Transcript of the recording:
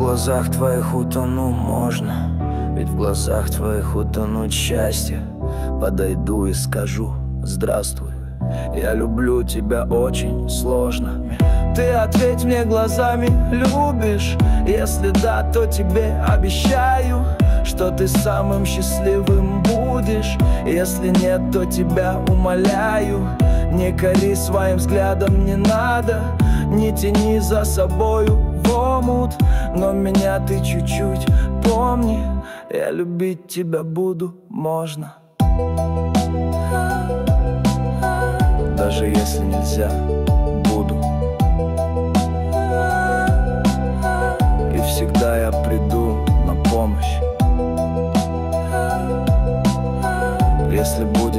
глазах твоих утону можно, ведь в глазах твоих утонуть счастье. Подойду и скажу: здравствуй, я люблю тебя очень сложно. Ты ответь мне глазами: любишь? Если да, то тебе обещаю, что ты самым счастливым будешь. Если нет, то тебя умоляю, не кори своим взглядом, не надо, не тяни за собою в омут. Но меня ты чуть-чуть помни, я любить тебя буду, можно. Даже если нельзя, буду. И всегда я приду на помощь, если будет